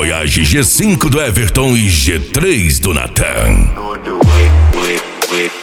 Voyage, G5 do Everton e G3 do Natan. Wait.